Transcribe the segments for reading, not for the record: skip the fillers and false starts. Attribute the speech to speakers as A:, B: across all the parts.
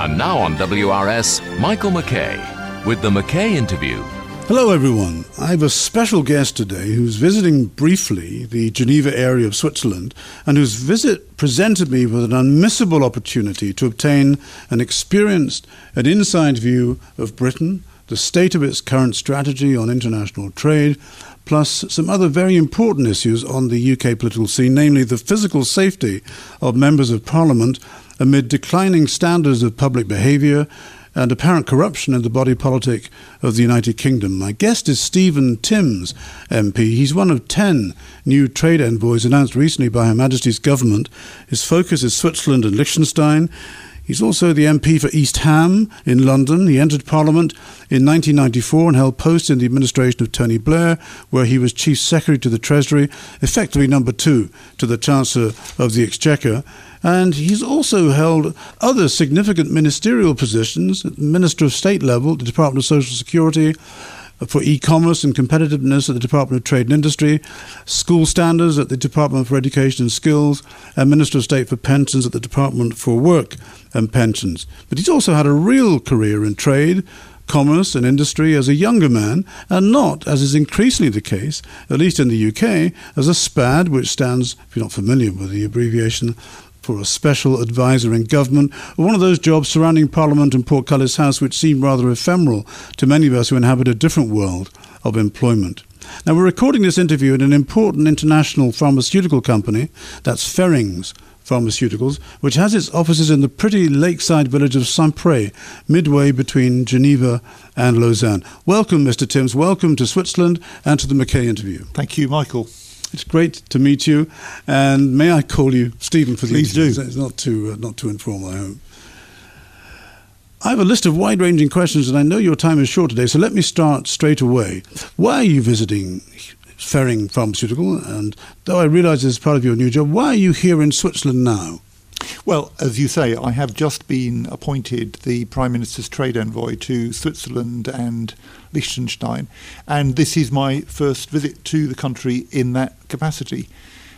A: And now on WRS, Michael McKay with the McKay Interview.
B: Hello everyone. I have a special guest today who's visiting briefly the Geneva area of Switzerland and whose visit presented me with an unmissable opportunity to obtain an experienced and inside view of Britain, the state of its current strategy on international trade, plus some other very important issues on the UK political scene, namely the physical safety of members of Parliament amid declining standards of public behaviour and apparent corruption in the body politic of the United Kingdom. My guest is Stephen Timms, MP. He's one of 10 new trade envoys announced recently by Her Majesty's government. His focus is Switzerland and Liechtenstein. He's also the MP for East Ham in London. He entered Parliament in 1994 and held posts in the administration of Tony Blair, where he was Chief Secretary to the Treasury, effectively number 2 to the Chancellor of the Exchequer. And he's also held other significant ministerial positions at the Minister of State level at the Department of Social Security, for e-commerce and competitiveness at the Department of Trade and Industry, school standards at the Department for Education and Skills, and Minister of State for Pensions at the Department for Work and Pensions. But he's also had a real career in trade, commerce and industry as a younger man, and not, as is increasingly the case, at least in the UK, as a SPAD, which stands, if you're not familiar with the abbreviation, for a special advisor in government, or one of those jobs surrounding Parliament and Portcullis House which seem rather ephemeral to many of us who inhabit a different world of employment. Now, we're recording this interview at an important international pharmaceutical company, that's Ferrings Pharmaceuticals, which has its offices in the pretty lakeside village of Saint-Pré, midway between Geneva and Lausanne. Welcome, Mr. Timms. Welcome to Switzerland and to the McKay Interview.
C: Thank you, Michael.
B: It's great to meet you, and may I call you Stephen for the
C: Please
B: interview?
C: do.
B: It's not too informal, I hope. I have a list of wide-ranging questions, and I know your time is short today, so let me start straight away. Why are you visiting Ferring Pharmaceutical? And though I realise this is part of your new job, why are you here in Switzerland now?
C: Well, as you say, I have just been appointed the Prime Minister's trade envoy to Switzerland and Liechtenstein, and this is my first visit to the country in that capacity.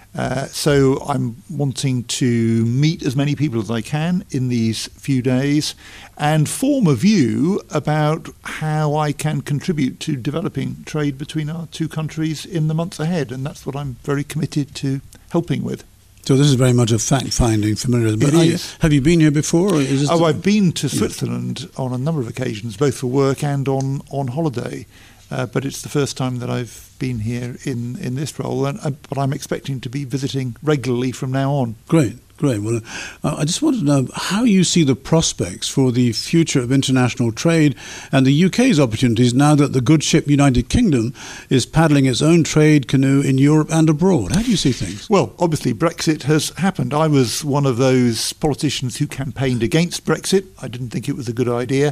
C: So I'm wanting to meet as many people as I can in these few days and form a view about how I can contribute to developing trade between our two countries in the months ahead, and that's what I'm very committed to helping with.
B: So this is very much a fact-finding, familiar. But have you been here before? Or is this
C: I've been to Switzerland on a number of occasions, both for work and on holiday. But it's the first time that I've been here in this role, but I'm expecting to be visiting regularly from now on.
B: Great. Well, I just want to know how you see the prospects for the future of international trade and the UK's opportunities now that the good ship United Kingdom is paddling its own trade canoe in Europe and abroad. How do you see things?
C: Well, obviously Brexit has happened. I was one of those politicians who campaigned against Brexit. I didn't think it was a good idea.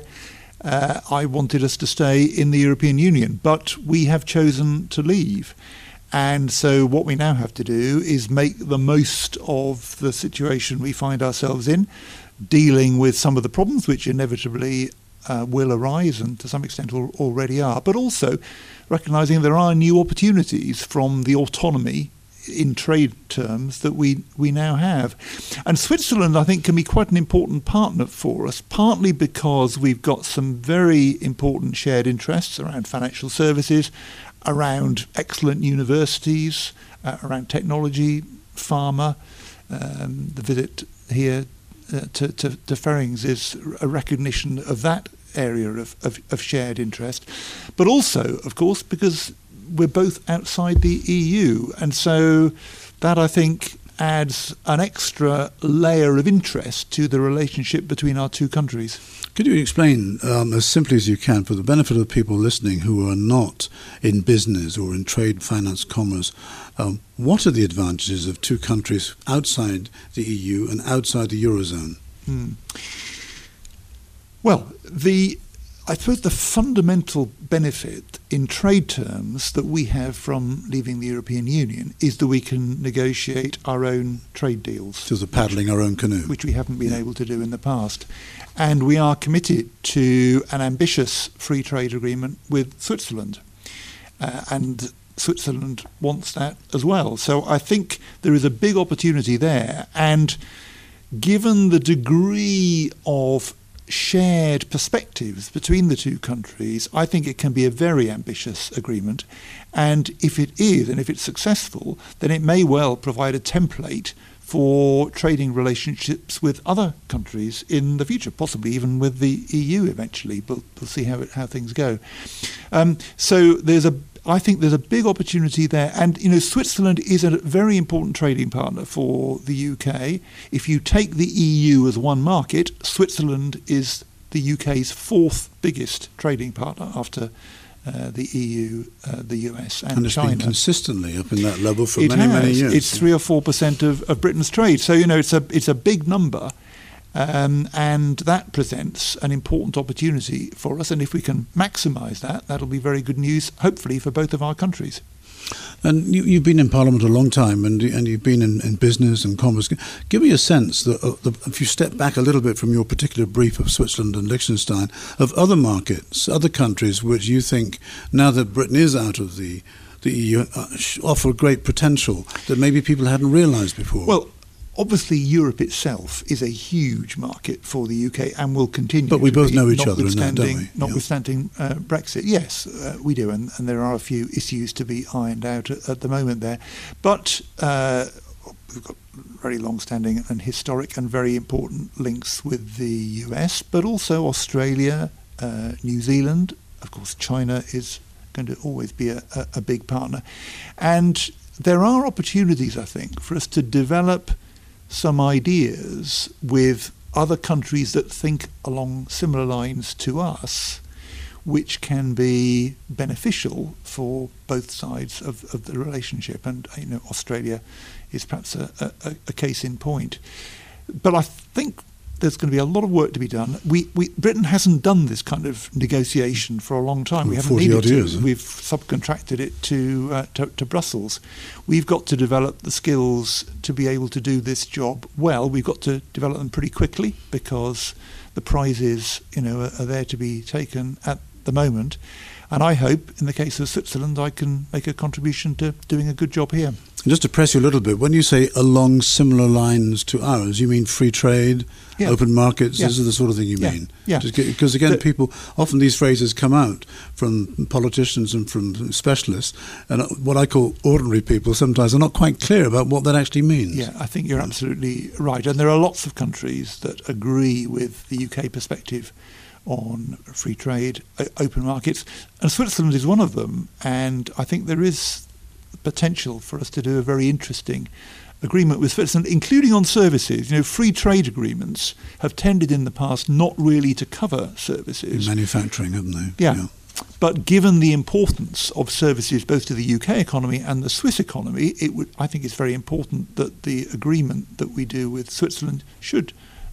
C: I wanted us to stay in the European Union, but we have chosen to leave. And so what we now have to do is make the most of the situation we find ourselves in, dealing with some of the problems which inevitably will arise and to some extent already are, but also recognising there are new opportunities from the autonomy in trade terms that we now have. And Switzerland, I think, can be quite an important partner for us, partly because we've got some very important shared interests around financial services, around excellent universities, around technology, pharma. The visit here to Ferrings is a recognition of that area of shared interest, but also, of course, because we're both outside the EU, and so that, I think, adds an extra layer of interest to the relationship between our two countries.
B: Could you explain as simply as you can, for the benefit of people listening who are not in business or in trade, finance, commerce, what are the advantages of two countries outside the EU and outside the Eurozone?
C: Well, I suppose the fundamental benefit in trade terms that we have from leaving the European Union is that we can negotiate our own trade deals.
B: So the paddling our own canoe.
C: Which we haven't been able to do in the past. And we are committed to an ambitious free trade agreement with Switzerland. And Switzerland wants that as well. So I think there is a big opportunity there. And given the degree of shared perspectives between the two countries, I think it can be a very ambitious agreement. And if it is, and if it's successful, then it may well provide a template for trading relationships with other countries in the future, possibly even with the EU eventually. But we'll see how things go. So I think there's a big opportunity there. And, Switzerland is a very important trading partner for the UK. If you take the EU as one market, Switzerland is the UK's fourth biggest trading partner after the EU, the US and
B: it's
C: China.
B: Been consistently up in that level for many years.
C: It's 3 or 4% of Britain's trade. So, it's a big number. And that presents an important opportunity for us. And if we can maximise that, that'll be very good news, hopefully, for both of our countries.
B: And you've been in Parliament a long time, and you've been in business and commerce. Give me a sense, that if you step back a little bit from your particular brief of Switzerland and Liechtenstein, of other markets, other countries which you think, now that Britain is out of the EU, offer great potential that maybe people hadn't realised before.
C: Well, obviously, Europe itself is a huge market for the UK and will continue.
B: But we both know each other in that, don't we?
C: Notwithstanding Brexit, yes, we do, and there are a few issues to be ironed out at the moment there. But we've got very long-standing and historic and very important links with the US, but also Australia, New Zealand. Of course, China is going to always be a big partner. And there are opportunities, I think, for us to develop some ideas with other countries that think along similar lines to us, which can be beneficial for both sides of the relationship. And Australia is perhaps a case in point. But I think there's going to be a lot of work to be done. Britain hasn't done this kind of negotiation for a long time. We haven't needed to.
B: Years,
C: We've subcontracted it to Brussels. We've got to develop the skills to be able to do this job well. We've got to develop them pretty quickly because the prizes, are there to be taken at the moment. And I hope, in the case of Switzerland, I can make a contribution to doing a good job here.
B: And just to press you a little bit, when you say along similar lines to ours, you mean free trade, open markets? This is the sort of thing you mean?
C: Yeah.
B: Because again, people, often these phrases come out from politicians and from specialists, and what I call ordinary people sometimes are not quite clear about what that actually means.
C: Yeah, I think you're absolutely right. And there are lots of countries that agree with the UK perspective on free trade, open markets, and Switzerland is one of them. And I think there is potential for us to do a very interesting agreement with Switzerland, including on services. Free trade agreements have tended in the past not really to cover services.
B: In manufacturing, haven't they?
C: Yeah. But given the importance of services both to the UK economy and the Swiss economy, I think it's very important that the agreement that we do with Switzerland should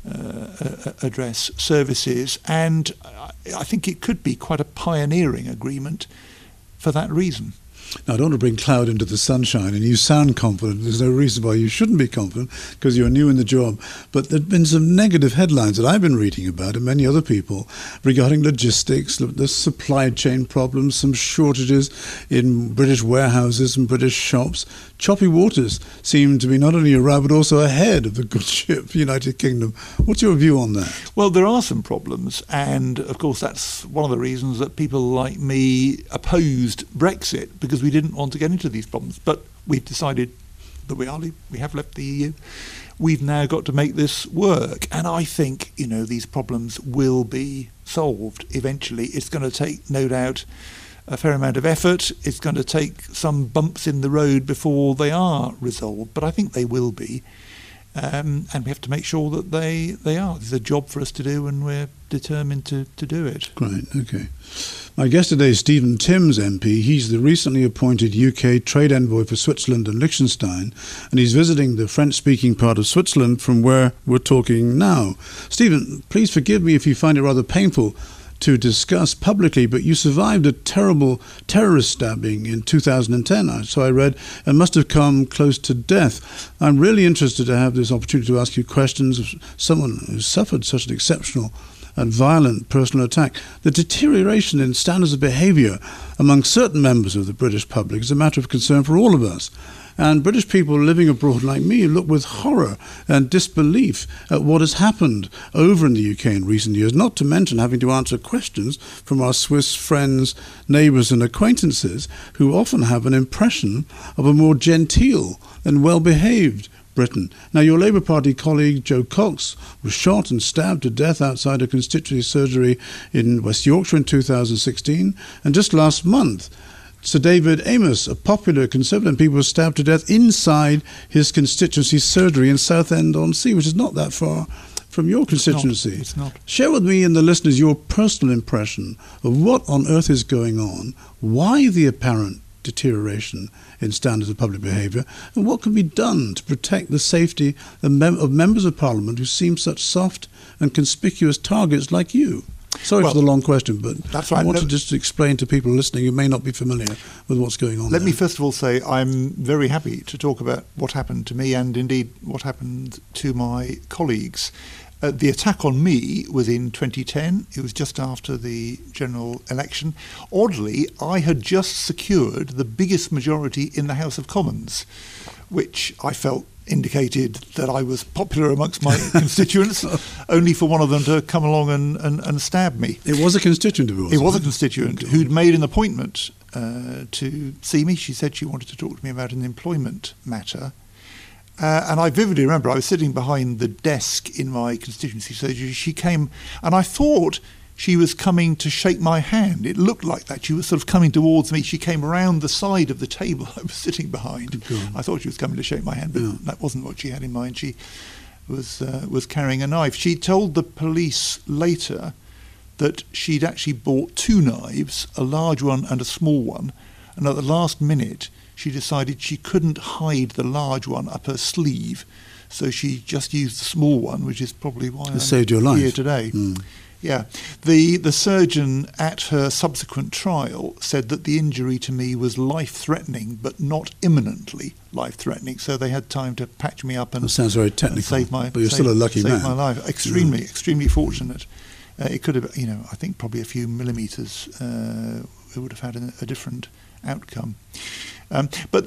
C: address services, and I think it could be quite a pioneering agreement for that reason.
B: Now, I don't want to bring cloud into the sunshine, and you sound confident. There's no reason why you shouldn't be confident, because you're new in the job. But there have been some negative headlines that I've been reading about, and many other people, regarding logistics, the supply chain problems, some shortages in British warehouses and British shops. Choppy waters seem to be not only around, but also ahead of the good ship, United Kingdom. What's your view on that?
C: Well, there are some problems, and of course that's one of the reasons that people like me opposed Brexit, because we didn't want to get into these problems. But we've decided that we have left the EU. We've now got to make this work, and I think these problems will be solved eventually. It's going to take, no doubt, a fair amount of effort. It's going to take some bumps in the road before they are resolved, but I think they will be. And we have to make sure that they are. There's a job for us to do, and we're determined to do it.
B: Great, okay. My guest today is Stephen Timms, MP. He's the recently appointed UK Trade Envoy for Switzerland and Liechtenstein, and he's visiting the French-speaking part of Switzerland from where we're talking now. Stephen, please forgive me if you find it rather painful to discuss publicly, but you survived a terrible terrorist stabbing in 2010, so I read, and must have come close to death. I'm really interested to have this opportunity to ask you questions of someone who suffered such an exceptional and violent personal attack. The deterioration in standards of behaviour among certain members of the British public is a matter of concern for all of us. And British people living abroad like me look with horror and disbelief at what has happened over in the UK in recent years, not to mention having to answer questions from our Swiss friends, neighbours and acquaintances who often have an impression of a more genteel and well-behaved Britain. Now, your Labour Party colleague Jo Cox was shot and stabbed to death outside a constituency surgery in West Yorkshire in 2016. And just last month, Sir David Amess, a popular Conservative MP, was stabbed to death inside his constituency surgery in Southend-on-Sea, which is not that far from your constituency.
C: It's not.
B: Share with me and the listeners your personal impression of what on earth is going on, why the apparent deterioration in standards of public behaviour, and what can be done to protect the safety of members of Parliament who seem such soft and conspicuous targets like you. Sorry for the long question, but
C: that's right.
B: I want to just explain to people listening who may not be familiar with what's going on.
C: Let me first of all say I'm very happy to talk about what happened to me and indeed what happened to my colleagues. The attack on me was in 2010. It was just after the general election. Oddly, I had just secured the biggest majority in the House of Commons, which I felt indicated that I was popular amongst my constituents, only for one of them to come along and stab me.
B: It was a constituent of yours?
C: It was a constituent who'd made an appointment to see me. She said she wanted to talk to me about an employment matter. And I vividly remember I was sitting behind the desk in my constituency surgery. She came, and I thought she was coming to shake my hand. It looked like that. She was sort of coming towards me. She came around the side of the table I was sitting behind. I thought she was coming to shake my hand, but that wasn't what she had in mind. She was carrying a knife. She told the police later that she'd actually bought two knives, a large one and a small one, and at the last minute she decided she couldn't hide the large one up her sleeve, so she just used the small one, which is probably why I'm
B: saved your life.
C: Here today. Yeah. The surgeon at her subsequent trial said that the injury to me was life-threatening, but not imminently life-threatening, so they had time to patch me up and...
B: That sounds very technical, but you're still a lucky man.
C: Save my life. Extremely fortunate. It could have, I think probably a few millimetres, it would have had a different outcome. But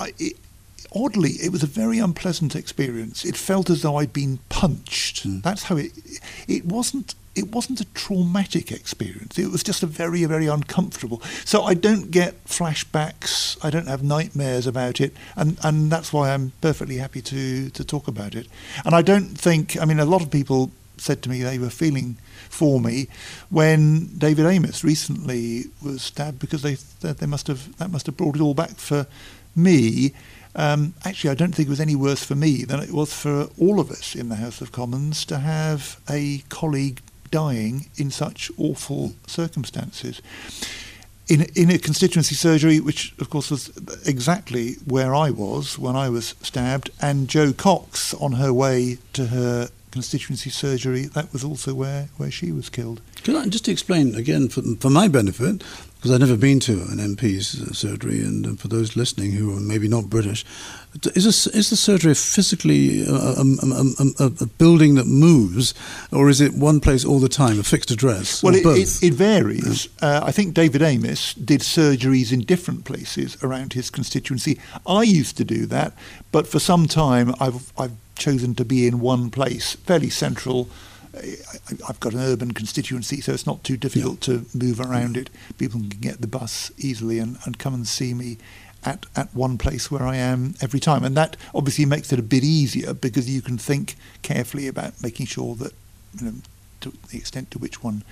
C: oddly, it was a very unpleasant experience. It felt as though I'd been punched. That's how it wasn't. It wasn't a traumatic experience. It was just a very, very uncomfortable. So I don't get flashbacks. I don't have nightmares about it, and that's why I'm perfectly happy to talk about it. And I don't think. I mean, a lot of people said to me they were feeling for me when David Amess recently was stabbed, because they said that must have brought it all back for me. Actually, I don't think it was any worse for me than it was for all of us in the House of Commons to have a colleague dying in such awful circumstances. In a constituency surgery, which of course was exactly where I was when I was stabbed, and Jo Cox on her way to her constituency surgery, that was also where she was killed.
B: Can I just explain again for my benefit, because I've never been to an MP's surgery, and for those listening who are maybe not British, is the surgery physically a building that moves, or is it one place all the time, a fixed address?
C: Well,
B: both?
C: It varies. I think David Amess did surgeries in different places around his constituency. I used to do that, but for some time I've chosen to be in one place, fairly central. I've got an urban constituency, so it's not too difficult to move around it. People can get the bus easily and come and see me at one place where I am every time. And that obviously makes it a bit easier, because you can think carefully about making sure that, to the extent to which one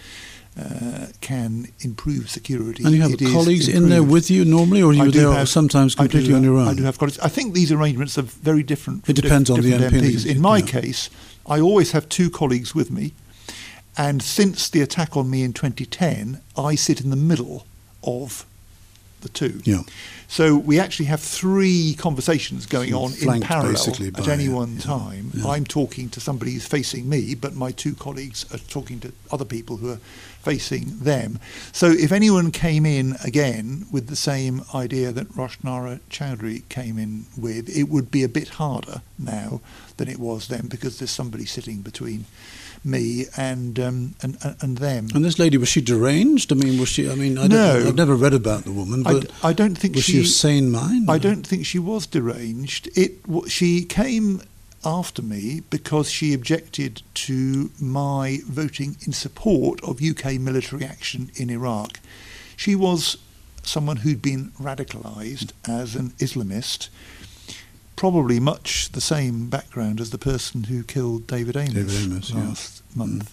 C: can improve security.
B: And you have colleagues in there with you normally, or are you there sometimes completely on your own?
C: I do have colleagues. I think these arrangements are very different.
B: It depends on the MPs.
C: In my case, I always have two colleagues with me, and since the attack on me in 2010, I sit in the middle of the two. Yeah. So we actually have three conversations going on in parallel at any one time. Yeah. I'm talking to somebody who's facing me, but my two colleagues are talking to other people who are facing them. So if anyone came in again with the same idea that Roshnara Chowdhury came in with, it would be a bit harder now than it was then, because there's somebody sitting between me and them. And this
B: lady, was she deranged? I mean, was she? I mean,
C: no.
B: I've never read about the woman, but
C: I don't think
B: was she of sane mind?
C: I don't think she was deranged. She came after me because she objected to my voting in support of UK military action in Iraq. She was someone who'd been radicalised as an Islamist, probably much the same background as the person who killed David Amess last month.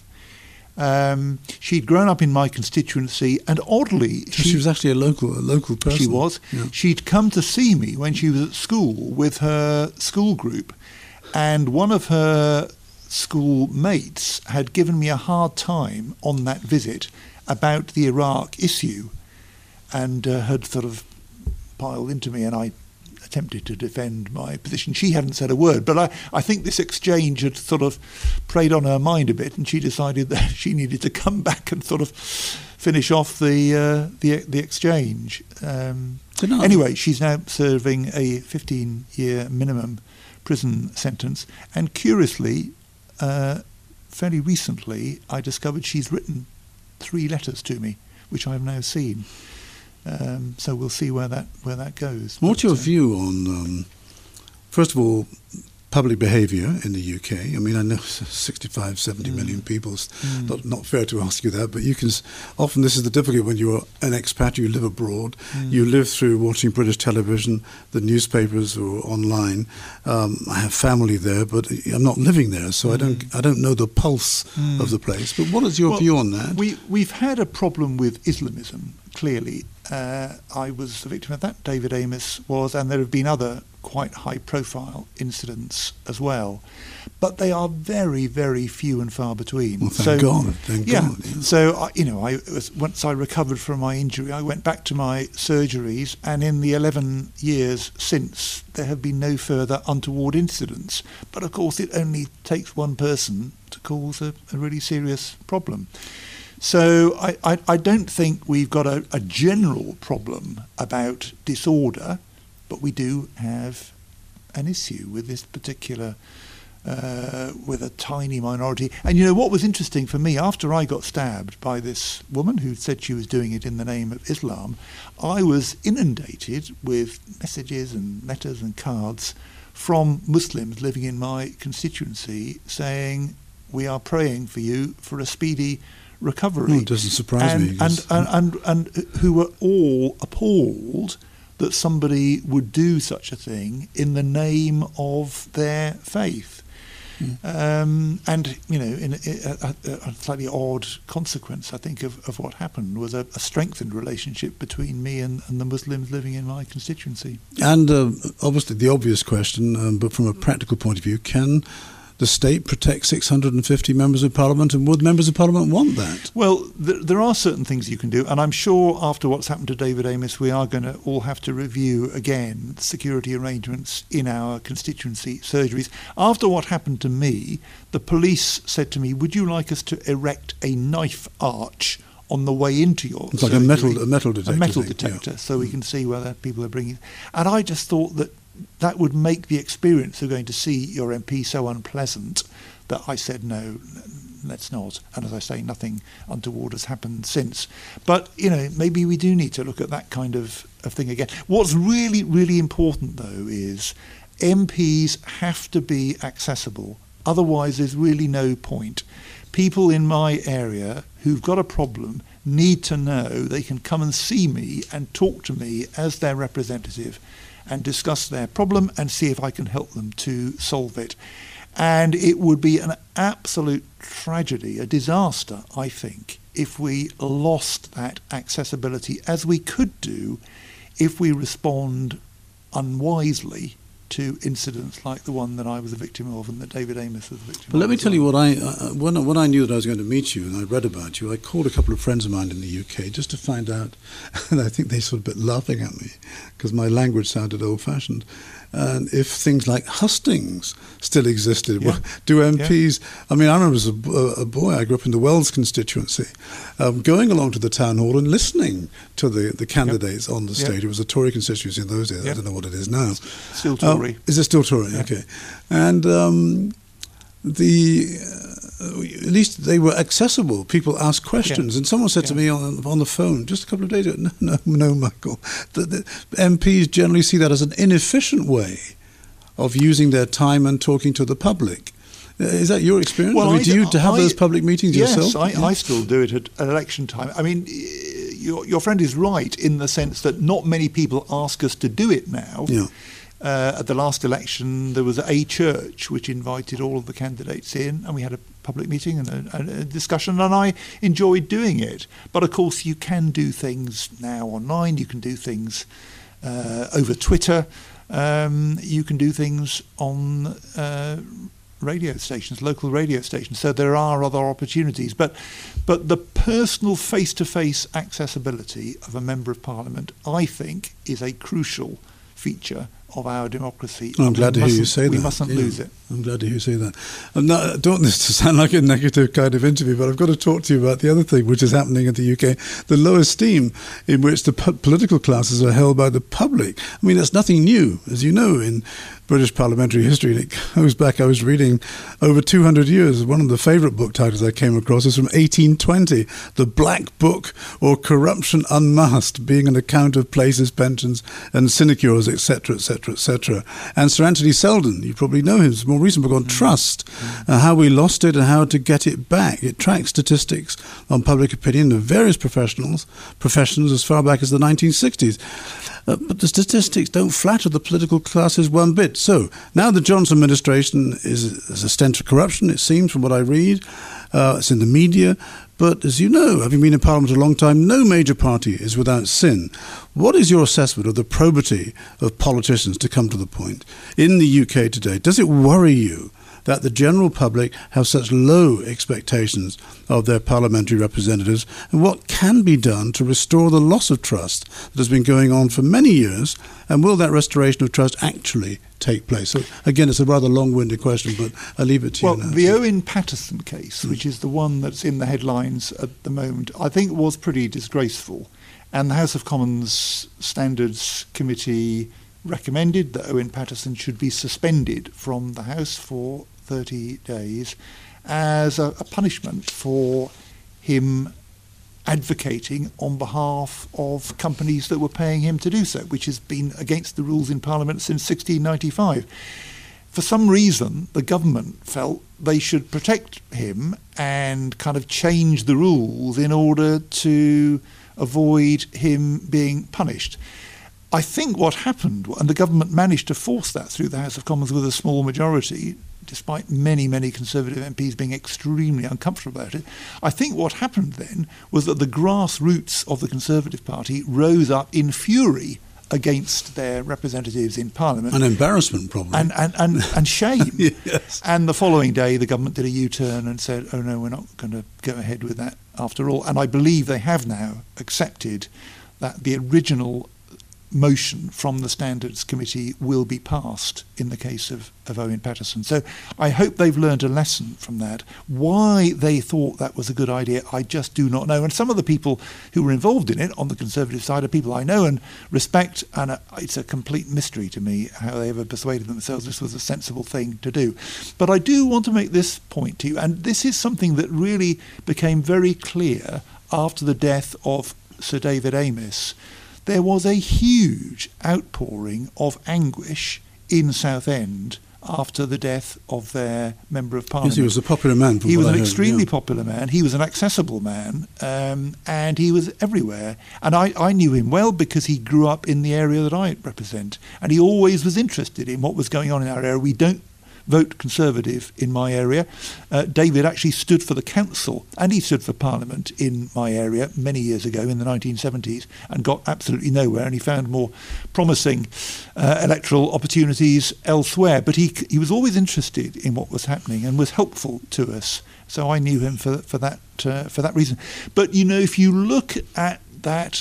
C: She'd grown up in my constituency, and oddly,
B: she was actually a local person.
C: She was.
B: Yeah.
C: She'd come to see me when she was at school with her school group, and one of her school mates had given me a hard time on that visit about the Iraq issue, and had sort of piled into me, and I attempted to defend my position. She hadn't said a word, but I think this exchange had sort of preyed on her mind a bit, and she decided that she needed to come back and sort of finish off the exchange. Anyway, she's now serving a 15-year minimum prison sentence, and curiously, fairly recently, I discovered she's written 3 letters to me, which I've now seen. So we'll see where that goes.
B: What's your view on, first of all, public behaviour in the UK? I mean, I know 65, 70 million people. Not fair to ask you that, but you can. Often this is the difficulty when you're an expat, you live abroad, you live through watching British television, the newspapers or online. I have family there, but I'm not living there, so I don't know the pulse of the place. But what is your view on that?
C: We've had a problem with Islamism, clearly. I was the victim of that, David Amess was, and there have been other quite high-profile incidents as well. But they are very, very few and far between.
B: Well, thank God.
C: Yeah. So, once I recovered from my injury, I went back to my surgeries, and in the 11 years since, there have been no further untoward incidents. But, of course, it only takes one person to cause a really serious problem. So I don't think we've got a general problem about disorder, but we do have an issue with this particular, with a tiny minority. And you know what was interesting for me, after I got stabbed by this woman who said she was doing it in the name of Islam, I was inundated with messages and letters and cards from Muslims living in my constituency saying, "We are praying for you for a speedy recovery."
B: It doesn't surprise me.
C: And who were all appalled that somebody would do such a thing in the name of their faith. And, you know, in a slightly odd consequence, I think, of what happened was a strengthened relationship between me and the Muslims living in my constituency.
B: And obviously the obvious question, but from a practical point of view, can the state protect 650 members of parliament, and would members of parliament want that?
C: Well, there are certain things you can do, and I'm sure after what's happened to David Amess, we are going to all have to review again security arrangements in our constituency surgeries. After what happened to me, the police said to me, "Would you like us to erect a knife arch on the way into your
B: It's like
C: surgery?"
B: a metal detector.
C: A metal
B: thing,
C: detector,
B: yeah.
C: so we can see whether people are bringing. And I just thought that would make the experience of going to see your MP so unpleasant that I said, no, let's not. And as I say, nothing untoward has happened since. But, you know, maybe we do need to look at that kind of thing again. What's really, really important, though, is MPs have to be accessible. Otherwise, there's really no point. People in my area who've got a problem need to know they can come and see me and talk to me as their representative and discuss their problem and see if I can help them to solve it. And it would be an absolute tragedy, a disaster, I think, if we lost that accessibility, as we could do if we respond unwisely to incidents like the one that I was a victim of and that David Amess was a victim of.
B: But let me tell you what when I knew that I was going to meet you and I read about you, I called a couple of friends of mine in the UK just to find out, and I think they sort of a bit laughing at me because my language sounded old-fashioned. And if things like hustings still existed,
C: Yeah.
B: do MPs... Yeah. I mean, I remember as a boy, I grew up in the Wells constituency, going along to the town hall and listening to the candidates on the stage. It was a Tory constituency in those days. I don't know what it is now.
C: Still Tory.
B: Is it still Tory?
C: Yeah.
B: Okay. And at least they were accessible. People asked questions. And someone said to me on the phone just a couple of days ago, no, Michael, the MPs generally see that as an inefficient way of using their time and talking to the public. Is that your experience?
C: Well,
B: do you have those public meetings yourself?
C: Yes, I still do it at election time. I mean, your friend is right in the sense that not many people ask us to do it now.
B: Yeah.
C: At the last election, there was a church which invited all of the candidates in, and we had a public meeting and a discussion, and I enjoyed doing it. But of course, you can do things now online. You can do things over Twitter. You can do things on radio stations, local radio stations. So there are other opportunities. But the personal face-to-face accessibility of a Member of Parliament, I think, is a crucial feature of our democracy.
B: I'm glad to hear you say that.
C: We mustn't lose it.
B: I'm glad to hear you say that. I don't want this to sound like a negative kind of interview, but I've got to talk to you about the other thing which is happening in the UK, the low esteem in which the political classes are held by the public. I mean, that's nothing new, as you know, in British parliamentary history. And it goes back, I was reading over 200 years. One of the favourite book titles I came across is from 1820, The Black Book, or Corruption Unmasked, being an account of places, pensions and sinecures, etc., etc., etc. And Sir Anthony Selden, you probably know his more recent book on trust, how we lost it and how to get it back. It tracks statistics on public opinion of various professions as far back as the 1960s. But the statistics don't flatter the political classes one bit. So now the Johnson administration is a stench of corruption, it seems, from what I read. It's in the media. But as you know, having been in Parliament a long time, no major party is without sin. What is your assessment of the probity of politicians, to come to the point, in the UK today? Does it worry you that the general public have such low expectations of their parliamentary representatives, and what can be done to restore the loss of trust that has been going on for many years, and will that restoration of trust actually take place? So again, it's a rather long-winded question, but I'll leave it to you now.
C: Well, the Owen Paterson case, which is the one that's in the headlines at the moment, I think was pretty disgraceful, and the House of Commons Standards Committee recommended that Owen Paterson should be suspended from the House for 30 days as a punishment for him advocating on behalf of companies that were paying him to do so, which has been against the rules in Parliament since 1695. For some reason, the government felt they should protect him and kind of change the rules in order to avoid him being punished. I think what happened, and the government managed to force that through the House of Commons with a small majority, despite many, many Conservative MPs being extremely uncomfortable about it, I think what happened then was that the grassroots of the Conservative Party rose up in fury against their representatives in Parliament.
B: An embarrassment, probably.
C: And shame.
B: Yes.
C: And the following day, the government did a U-turn and said, oh no, we're not going to go ahead with that after all. And I believe they have now accepted that the original motion from the Standards Committee will be passed in the case of Owen Paterson. So I hope they've learned a lesson from that. Why they thought that was a good idea, I just do not know. And some of the people who were involved in it on the Conservative side are people I know and respect, and it's a complete mystery to me how they ever persuaded themselves this was a sensible thing to do. But I do want to make this point to you, and this is something that really became very clear after the death of Sir David Amess. There was a huge outpouring of anguish in Southend after the death of their Member of Parliament.
B: Yes, he was a popular man.
C: He was an extremely popular man. He was an accessible man, and he was everywhere. And I knew him well because he grew up in the area that I represent, and he always was interested in what was going on in our area. We don't vote Conservative in my area. David actually stood for the council and he stood for Parliament in my area many years ago in the 1970s and got absolutely nowhere, and he found more promising electoral opportunities elsewhere. But he was always interested in what was happening and was helpful to us. So I knew him for that reason. But, you know, if you look at that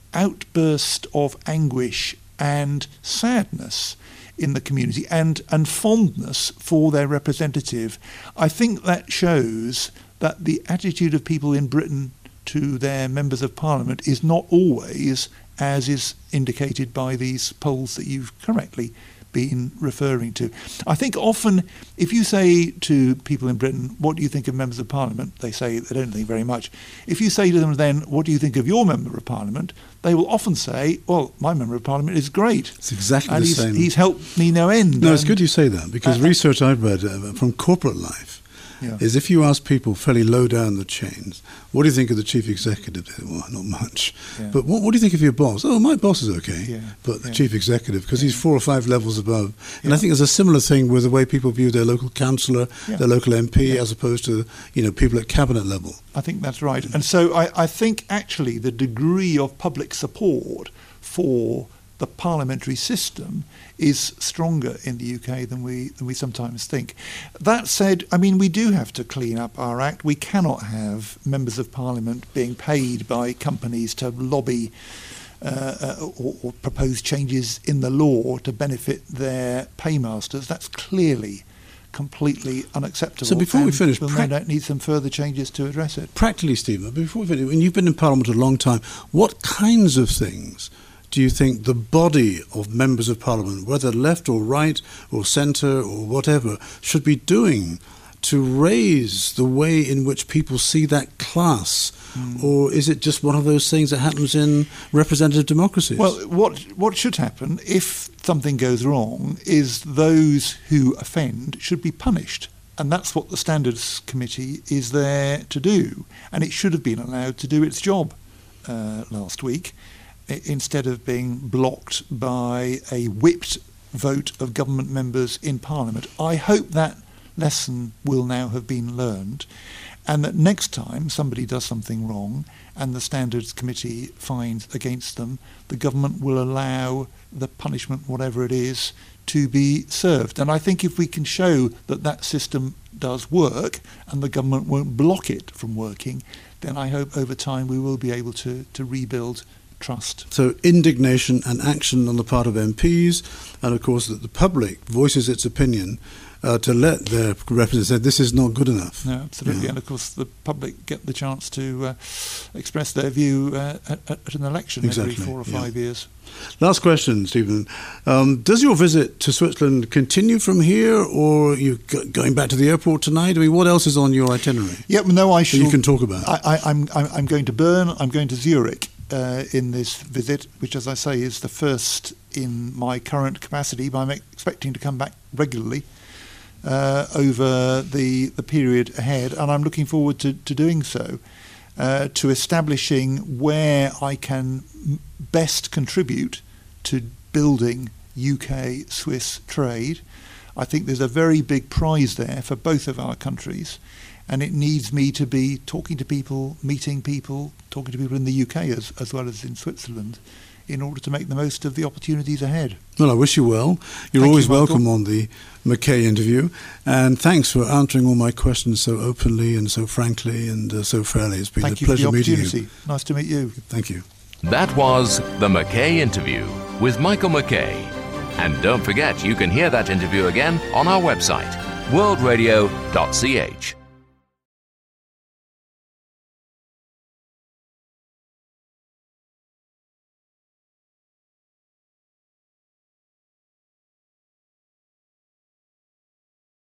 C: outburst of anguish and sadness in the community and fondness for their representative, I think that shows that the attitude of people in Britain to their members of Parliament is not always as is indicated by these polls that you've correctly been referring to. I think often if you say to people in Britain, what do you think of members of Parliament? They say they don't think very much. If you say to them then, what do you think of your member of Parliament? They will often say, well, my member of Parliament is great.
B: It's exactly
C: and
B: the same.
C: He's helped me no end.
B: No, it's good you say that, because research I've read from corporate life is if you ask people fairly low down the chains, what do you think of the chief executive? Well, not much. Yeah. But what do you think of your boss? Oh, my boss is okay. But the chief executive, because he's 4 or 5 levels above. And I think there's a similar thing with the way people view their local councillor, their local MP, as opposed to people at cabinet level.
C: I think that's right. And so I think actually the degree of public support for the parliamentary system is stronger in the UK than we sometimes think. That said, I mean, we do have to clean up our act. We cannot have members of Parliament being paid by companies to lobby or propose changes in the law to benefit their paymasters. That's clearly completely unacceptable.
B: So before we finish,
C: we'll no doubt need some further changes to address it.
B: Practically, Stephen, before we finish, when you've been in Parliament a long time, what kinds of things do you think the body of members of Parliament, whether left or right or centre or whatever, should be doing to raise the way in which people see that class? Or is it just one of those things that happens in representative democracies?
C: Well, what should happen if something goes wrong is those who offend should be punished. And that's what the Standards Committee is there to do. And it should have been allowed to do its job last week, instead of being blocked by a whipped vote of government members in Parliament. I hope that lesson will now have been learned, and that next time somebody does something wrong and the Standards Committee finds against them, the government will allow the punishment, whatever it is, to be served. And I think if we can show that that system does work and the government won't block it from working, then I hope over time we will be able to rebuild trust.
B: So indignation and action on the part of MPs, and of course that the public voices its opinion to let their representatives say this is not good enough.
C: No, absolutely. And of course the public get the chance to express their view at an election every 4 or 5 years.
B: Last question, Stephen. Does your visit to Switzerland continue from here, or are you going back to the airport tonight? I mean, what else is on your itinerary?
C: Yeah, well, no, I shall.
B: You can talk about.
C: I'm going to Bern. I'm going to Zurich in this visit, which, as I say, is the first in my current capacity. But I'm expecting to come back regularly over the period ahead, and I'm looking forward to doing so, to establishing where I can best contribute to building UK-Swiss trade. I think there's a very big prize there for both of our countries, and it needs me to be talking to people, meeting people, talking to people in the UK as well as in Switzerland, in order to make the most of the opportunities ahead.
B: Well, I wish you well. You're always welcome on the Mackay interview, and thanks for answering all my questions so openly and so frankly and so fairly. It's been a pleasure meeting you.
C: Nice to meet you.
B: Thank you.
A: That was the Mackay interview with Michael Mackay. And don't forget, you can hear that interview again on our website, worldradio.ch.